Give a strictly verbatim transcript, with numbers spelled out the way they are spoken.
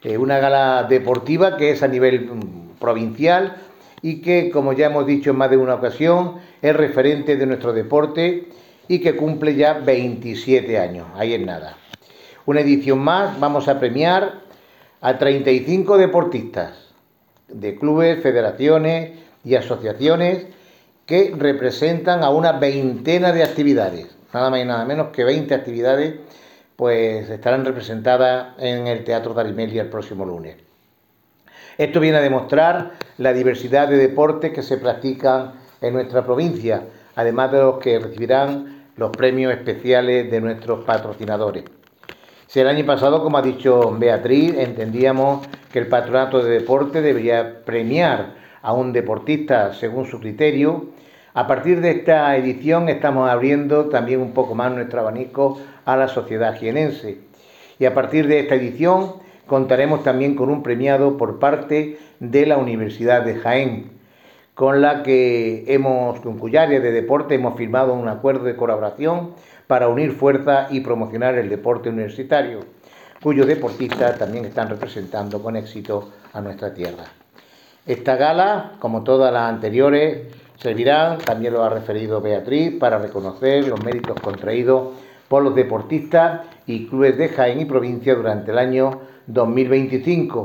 Eh, una gala deportiva que es a nivel mm, provincial y que, como ya hemos dicho en más de una ocasión, es referente de nuestro deporte y que cumple ya veintisiete años. Ahí es nada. Una edición más, vamos a premiar a treinta y cinco deportistas de clubes, federaciones y asociaciones que representan a una veintena de actividades. Nada más y nada menos que veinte actividades pues estarán representadas en el Teatro Darimeli el próximo lunes. Esto viene a demostrar la diversidad de deportes que se practican en nuestra provincia, además de los que recibirán los premios especiales de nuestros patrocinadores. Si el año pasado, como ha dicho Beatriz, entendíamos que el Patronato de Deporte debería premiar a un deportista según su criterio, a partir de esta edición estamos abriendo también un poco más nuestro abanico a la sociedad jienense. Y a partir de esta edición contaremos también con un premiado por parte de la Universidad de Jaén, con la que hemos, con cuya área de deporte hemos firmado un acuerdo de colaboración para unir fuerzas y promocionar el deporte universitario, cuyos deportistas también están representando con éxito a nuestra tierra. Esta gala, como todas las anteriores, servirán, también lo ha referido Beatriz, para reconocer los méritos contraídos por los deportistas y clubes de Jaén y provincia durante el año dos mil veinticinco.